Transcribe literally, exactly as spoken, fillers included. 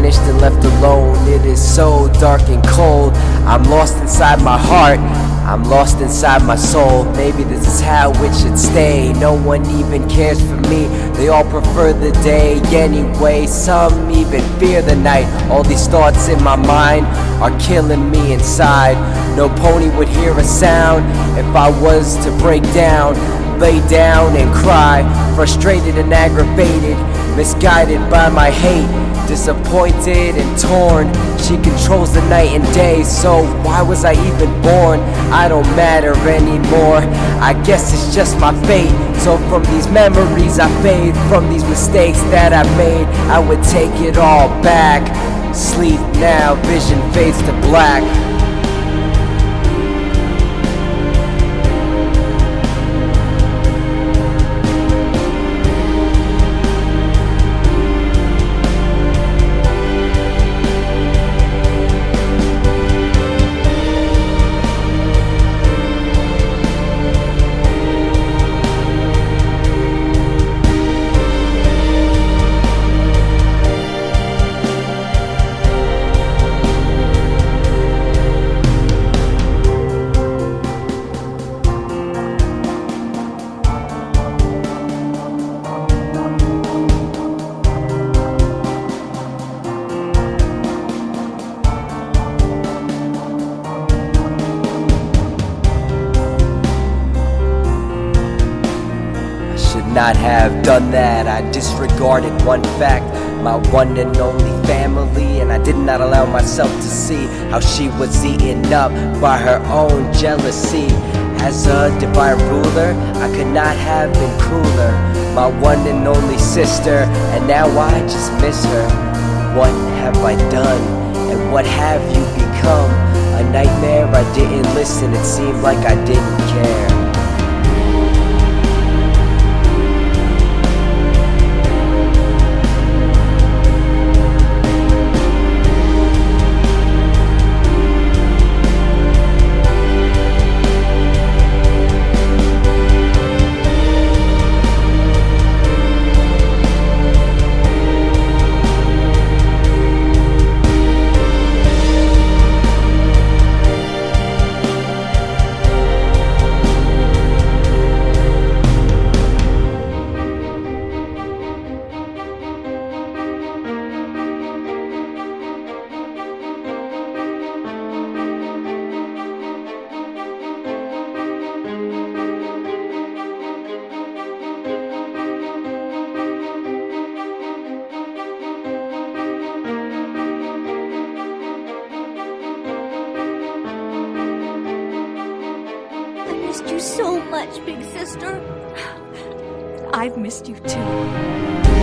vanished and left alone. It is so dark and cold. I'm lost inside my heart, I'm lost inside my soul. Maybe this is how it should stay. No one even cares for me, they all prefer the day anyway. Some even fear the night. All these thoughts in my mind are killing me inside. No pony would hear a sound if I was to break down, lay down and cry, frustrated and aggravated, misguided by my hate, disappointed and torn. She controls the night and day, so why was I even born? I don't matter anymore, I guess it's just my fate. So from these memories I fade, from these mistakes that I made, I would take it all back. Sleep now, vision fades to black. Not have done that. I disregarded one fact, my one and only family, and I did not allow myself to see how she was eaten up by her own jealousy. As a divine ruler, I could not have been crueler. My one and only sister, and now I just miss her. What have I done, and what have you become? A nightmare, I didn't listen, it seemed like I didn't care. I missed you so much, big sister. I've missed you too.